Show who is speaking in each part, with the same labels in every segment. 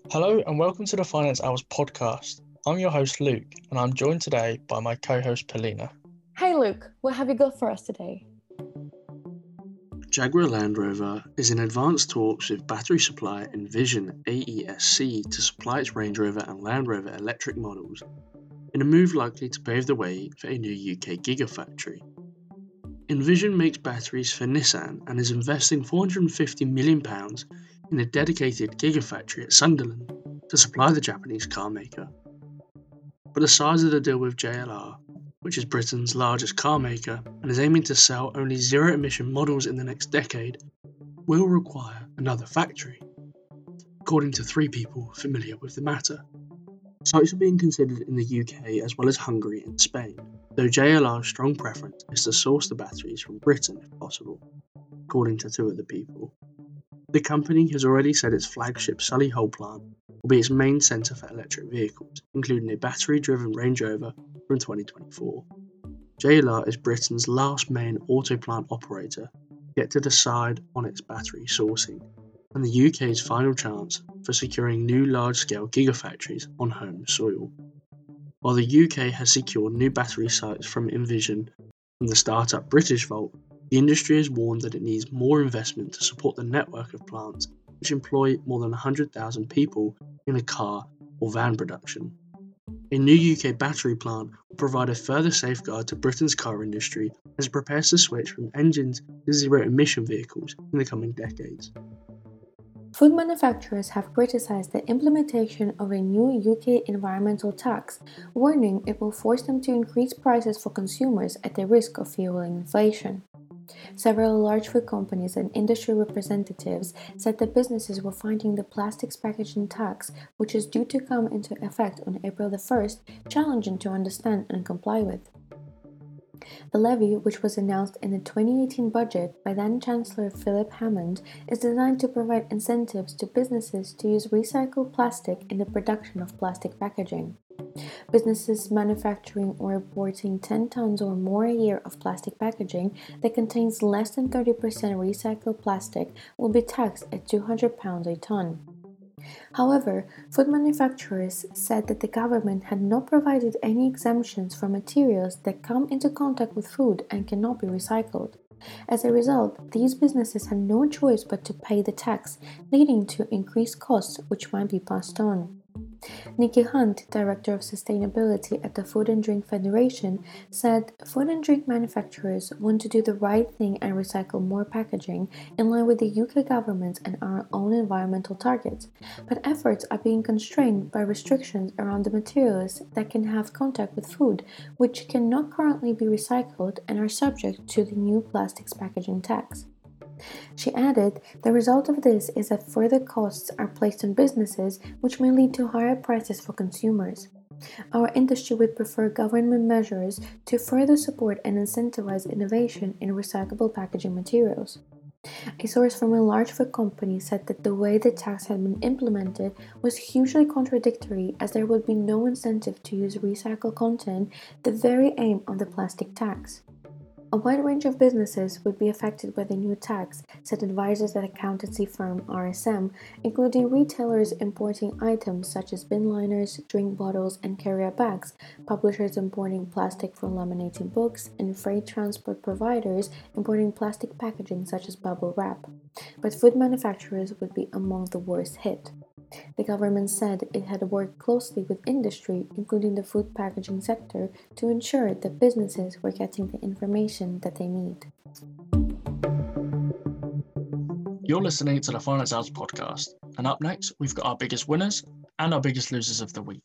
Speaker 1: Hello and welcome to the Finance Hours podcast. I'm your host Luke and I'm joined today by my co-host Polina.
Speaker 2: Hey Luke, what have you got for us today?
Speaker 3: Jaguar Land Rover is in advanced talks with battery supplier Envision AESC to supply its Range Rover and Land Rover electric models, in a move likely to pave the way for a new UK gigafactory. Envision makes batteries for Nissan and is investing £450 million in a dedicated gigafactory at Sunderland to supply the Japanese car maker. But the size of the deal with JLR, which is Britain's largest car maker and is aiming to sell only zero-emission models in the next decade, will require another factory, according to three people familiar with the matter. Sites are being considered in the UK as well as Hungary and Spain, though JLR's strong preference is to source the batteries from Britain if possible, according to two of the people. The company has already said its flagship Solihull plant will be its main centre for electric vehicles, including a battery-driven Range Rover from 2024. JLR is Britain's last main auto plant operator yet to decide on its battery sourcing, and the UK's final chance for securing new large-scale gigafactories on home soil. While the UK has secured new battery sites from Envision from the startup Britishvolt, the industry has warned that it needs more investment to support the network of plants which employ more than 100,000 people in the car or van production. A new UK battery plant will provide a further safeguard to Britain's car industry as it prepares to switch from engines to zero-emission vehicles in the coming decades.
Speaker 2: Food manufacturers have criticized the implementation of a new UK environmental tax, warning it will force them to increase prices for consumers at the risk of fueling inflation. Several large food companies and industry representatives said that businesses were finding the plastics packaging tax, which is due to come into effect on April the 1st, challenging to understand and comply with. The levy, which was announced in the 2018 budget by then-Chancellor Philip Hammond, is designed to provide incentives to businesses to use recycled plastic in the production of plastic packaging. Businesses manufacturing or importing 10 tons or more a year of plastic packaging that contains less than 30% recycled plastic will be taxed at £200 a ton. However, food manufacturers said that the government had not provided any exemptions for materials that come into contact with food and cannot be recycled. As a result, these businesses had no choice but to pay the tax, leading to increased costs which might be passed on. Nikki Hunt, Director of Sustainability at the Food and Drink Federation, said food and drink manufacturers want to do the right thing and recycle more packaging in line with the UK government and our own environmental targets, but efforts are being constrained by restrictions around the materials that can have contact with food, which cannot currently be recycled and are subject to the new plastics packaging tax. She added, the result of this is that further costs are placed on businesses, which may lead to higher prices for consumers. Our industry would prefer government measures to further support and incentivize innovation in recyclable packaging materials. A source from a large food company said that the way the tax had been implemented was hugely contradictory, as there would be no incentive to use recycled content, the very aim of the plastic tax. A wide range of businesses would be affected by the new tax, said advisors at accountancy firm RSM, including retailers importing items such as bin liners, drink bottles, and carrier bags, publishers importing plastic for laminating books, and freight transport providers importing plastic packaging such as bubble wrap. But food manufacturers would be among the worst hit. The government said it had worked closely with industry, including the food packaging sector, to ensure that businesses were getting the information that they need.
Speaker 1: You're listening to the Finance Hours podcast, and up next we've got our biggest winners and our biggest losers of the week.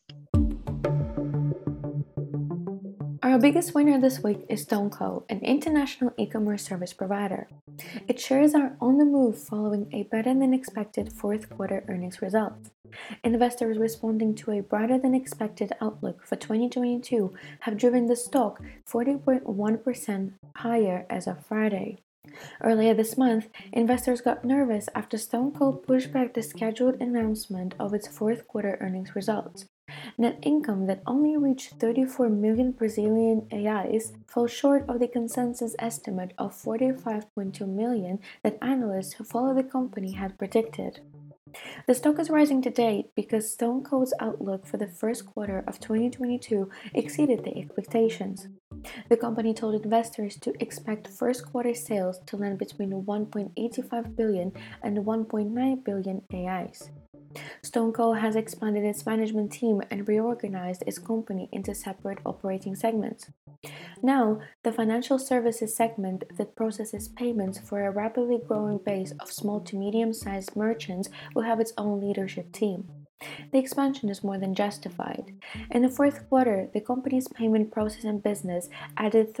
Speaker 2: Our biggest winner this week is StoneCo, an international e-commerce service provider. Its shares are on the move following a better-than-expected fourth quarter earnings result. Investors responding to a brighter-than-expected outlook for 2022 have driven the stock 40.1% higher as of Friday. Earlier this month, investors got nervous after StoneCo pushed back the scheduled announcement of its fourth quarter earnings results. Net income that only reached 34 million Brazilian reais fell short of the consensus estimate of 45.2 million that analysts who follow the company had predicted. The stock is rising to date because StoneCo's outlook for the first quarter of 2022 exceeded the expectations. The company told investors to expect first quarter sales to land between 1.85 billion and 1.9 billion AIs. StoneCo has expanded its management team and reorganized its company into separate operating segments. Now, the financial services segment that processes payments for a rapidly growing base of small to medium-sized merchants will have its own leadership team. The expansion is more than justified. In the fourth quarter, the company's payment processing business added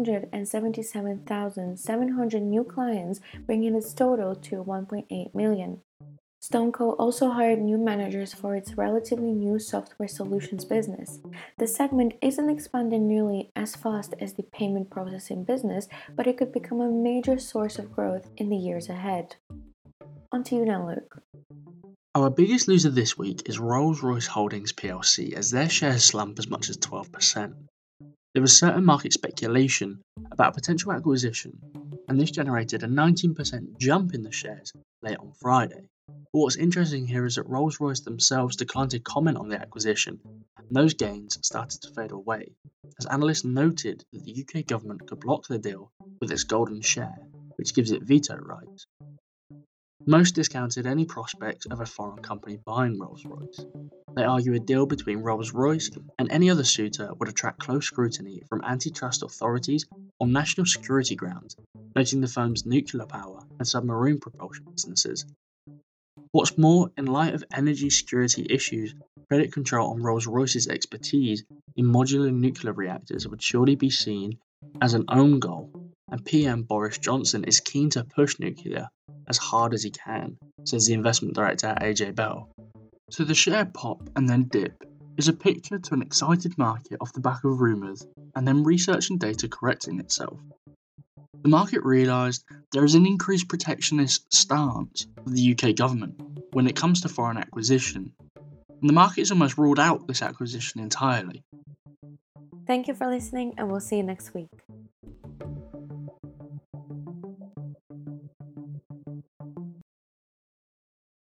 Speaker 2: 377,700 new clients, bringing its total to 1.8 million. StoneCo also hired new managers for its relatively new software solutions business. The segment isn't expanding nearly as fast as the payment processing business, but it could become a major source of growth in the years ahead. On to you now, Luke.
Speaker 3: Our biggest loser this week is Rolls-Royce Holdings plc, as their shares slump as much as 12%. There was certain market speculation about a potential acquisition, and this generated a 19% jump in the shares late on Friday. But what's interesting here is that Rolls-Royce themselves declined to comment on the acquisition, and those gains started to fade away, as analysts noted that the UK government could block the deal with its golden share, which gives it veto rights. Most discounted any prospect of a foreign company buying Rolls-Royce. They argue a deal between Rolls-Royce and any other suitor would attract close scrutiny from antitrust authorities on national security grounds, noting the firm's nuclear power and submarine propulsion businesses. What's more, in light of energy security issues, credit control on Rolls-Royce's expertise in modular nuclear reactors would surely be seen as an own goal, and PM Boris Johnson is keen to push nuclear as hard as he can, says the investment director at AJ Bell. So the share pop and then dip is a picture to an excited market off the back of rumours and then research and data correcting itself. The market realised there is an increased protectionist stance of the UK government when it comes to foreign acquisition, and the market has almost ruled out this acquisition entirely.
Speaker 2: Thank you for listening, and we'll see you next week.